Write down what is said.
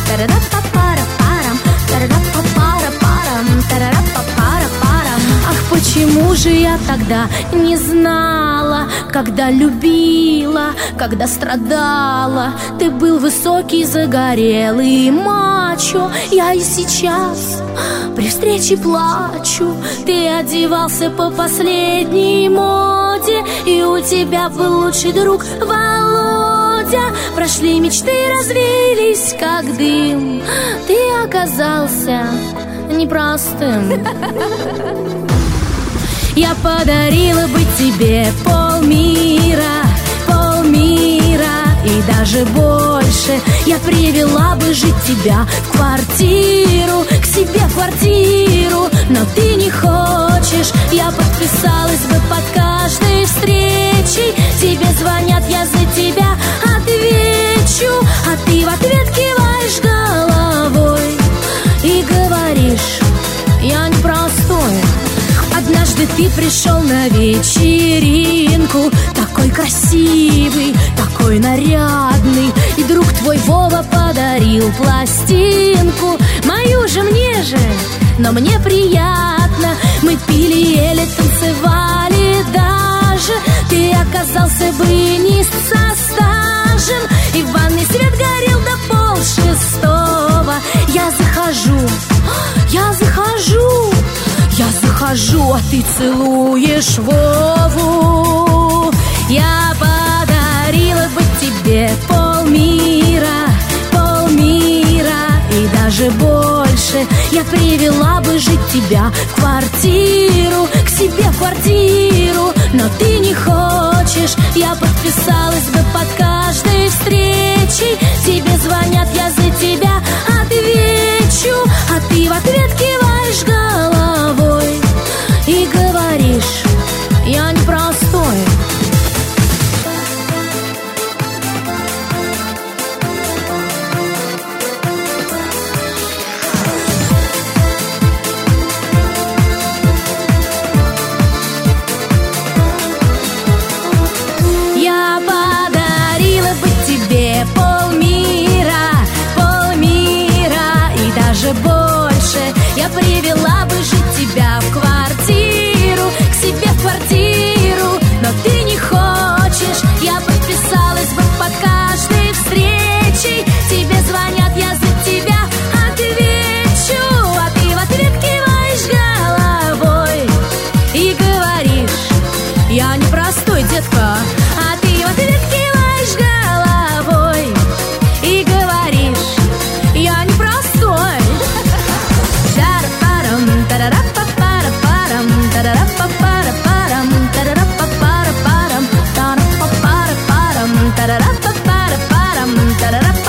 Ах, почему же я тогда не знала, когда любила, когда страдала? Ты был высокий, загорелый мачо. Я и сейчас при встрече плачу. Ты одевался по последней моде, и у тебя был лучший друг Володя. Прошли мечты, развеялись как дым. Ты оказался непростым. Я подарила бы тебе полмира, полмира и даже больше. Я привела бы жить тебя в квартиру, к себе в квартиру, но ты не хочешь. Я подписалась бы под каждой встречей. Тебе звонят, я за тебя отвечу, а ты в ответ киваешь головой и говоришь: я непростой. Однажды ты пришел на вечеринку, такой красивый, такой нарядный, и друг твой Вова подарил пластинку. Мою же мне же, но мне приятно. Мы пили, ели, танцевали даже. Ты оказался бы не со стажем, и в ванной свет горел до 5:30. Я захожу, а ты целуешь Вову. Я подарила бы тебе полмира, полмира и даже больше. Я привела бы жить тебя в квартиру, к себе в квартиру, но ты не хочешь. Я подписалась бы под каждой встречей. Тебе звонят, я за тебя отвечу, а ты в ответ киваешь головой и говоришь: я непростой. Я подарила бы тебе полмира, полмира и даже больше. Я привела бы жить тебя в квартиру, к себе в квартиру, но ты не хочешь. Я подписалась бы под каждой встречей. Тебе звонят, я за тебя отвечу, а ты в ответ киваешь головой и говоришь: я непростой, детка. А ты в ответ киваешь головой и говоришь: я непростой. Та-ра-па-парам, та-ра-па-пара-парам, та-ра-па-пара-парам, та-ра-па-пара-парам, та-ра-па-пара-парам, та-ра-па.